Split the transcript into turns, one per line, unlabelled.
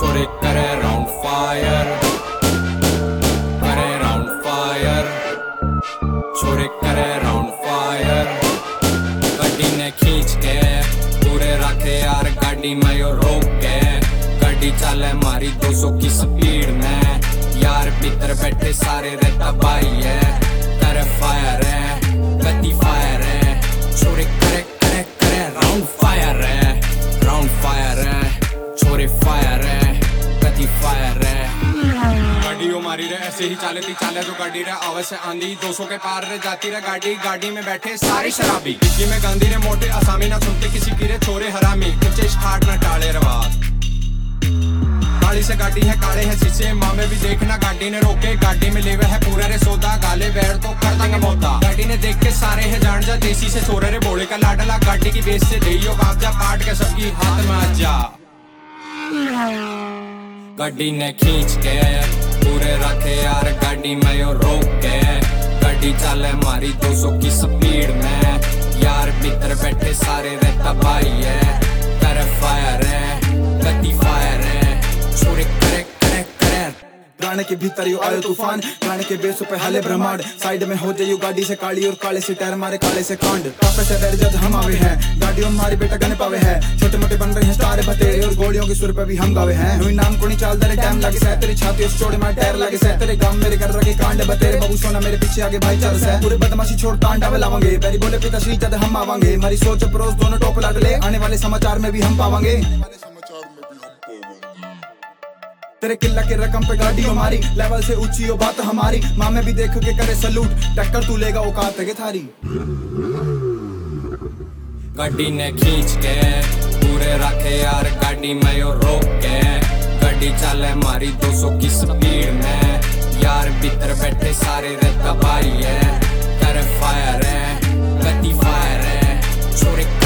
छोरे करे round fire, करे राउंड फायर, छोरे करे राउंड फायर। गाड़ी ने खींच के पूरे रखे यार गाड़ी में यो रोक के, गाड़ी चले मारी 200 की स्पीड में, यार भीतर बैठे सारे रहता भाई है, करे फायर है, गति फायर है, छोरे करे करे करे राउंड फायर है, राउंड फायर है, छोरे फायर है, गति फायर है। गाड़ियों मारी रे ऐसे ही चाले जो गाड़ी रे आवाज से आंधी 200 के पार रे जाती रे गाड़ी, गाड़ी में बैठे सारे शराबी, डिग्गी में गांधी रे मोटे आसामी ना सुनते किसी की रे छोरे हरामी, कुछ स्टार्ट ना टाले रवाज। काली से गाड़ी है काले है शीशे, मामे भी देखना गाड़ी ने रोके, गाड़ी में लेवे है पूरा रे सौदा, गाले बैठ तो कर देंगे मौता। गाड़ी ने देख के सारे है जान जा देसी से छोरे रे बोले का लाडला, गाड़ी की बेस से देइयो कागजा काट के सबकी हाथ में आ जा। गाड़ी ने खींच के पूरे रखे यार गाड़ी में यो रोक के, गाड़ी चले मारी 200 की स्पीड में, यार भीतर बैठे सारे रहता भाई है, करे फायर है, गति फायर है, छोरे करे करे करे।
गाने के भीतर यू आयो तूफान, गाने के बेसों पे हले ब्रह्मांड, साइड में हो जाइयो गाड़ी से काली और काले से टायर मारे काले से कांड, काफे से डर जज हम आवे हैं, गाड़ियों हमारी बेटा गने पावे हैं, छोटे मोटे बन रहे हैं स्टार बतेरे और गोलियों की सुर पे भी हम गावे हैं। हुई नाम को नहीं चाल दे टाइम लगे से, तेरी छाती उस चौड़े मारे टायर लगे से, तेरे गांव मेरे कर रखे कांड बतेरे, बाबू सोना मेरे पीछे आगे भाईचारा से, पूरे बदमाशी छोड़ तांडा लावांगे, तेरी बोले पिता श्री जद हम आवांगे, हमारी सोच परोस दोनों टोप लाड ले, आने वाले समाचार में भी हम पावांगे। तेरे किला के रकम पे गाड़ी हमारी, लेवल से ऊंची हो बात हमारी, मामे भी देख के करे सलूट, टक्कर तू लेगा औकात है थारी।
गाड़ी ने खींच के पूरे रखे यार गाड़ी में यो रोक के, गाड़ी चले मारी 200 की स्पीड में, यार भीतर बैठे सारे रहता भाई है, करे फायर है, गति फायर है, छोरे